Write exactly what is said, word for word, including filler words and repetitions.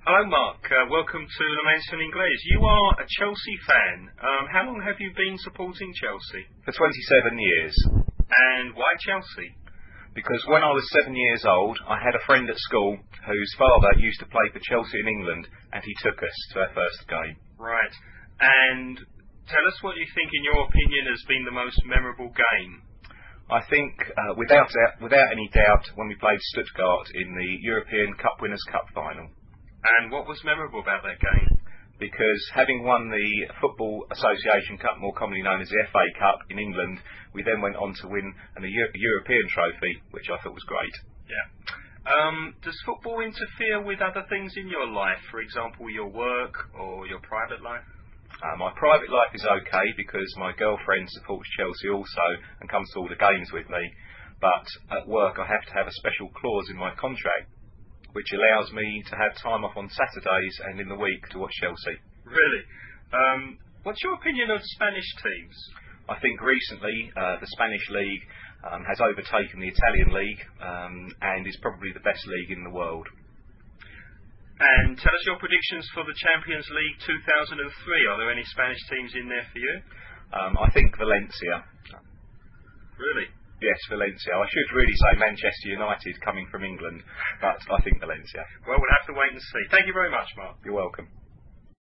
Hello, Mark. Uh, welcome to Le Maison Inglés. You are a Chelsea fan. Um, how long have you been supporting Chelsea? For twenty-seven years. And why Chelsea? Because when I was seven years old, I had a friend at school whose father used to play for Chelsea in England, and he took us to our first game. Right. And tell us what you think, in your opinion, has been the most memorable game. I think, uh, without without any doubt, when we played Stuttgart in the European Cup Winners' Cup final. And what was memorable about that game? Because having won the Football Association Cup, more commonly known as the F A Cup in England, we then went on to win a European trophy, which I thought was great. Yeah. Um, does football interfere with other things in your life? For example, your work or your private life? Uh, my private life is okay because my girlfriend supports Chelsea also and comes to all the games with me. But at work I have to have a special clause in my contract which allows me to have time off on Saturdays and in the week to watch Chelsea. Really? Um, what's your opinion of Spanish teams? I think recently uh, the Spanish league um, has overtaken the Italian league um, and is probably the best league in the world. And tell us your predictions for the Champions League two thousand three. Are there any Spanish teams in there for you? Um, I think Valencia. Really? Yes, Valencia. I should really say Manchester United coming from England, but I think Valencia. Well, we'll have to wait and see. Thank you very much, Mark. You're welcome.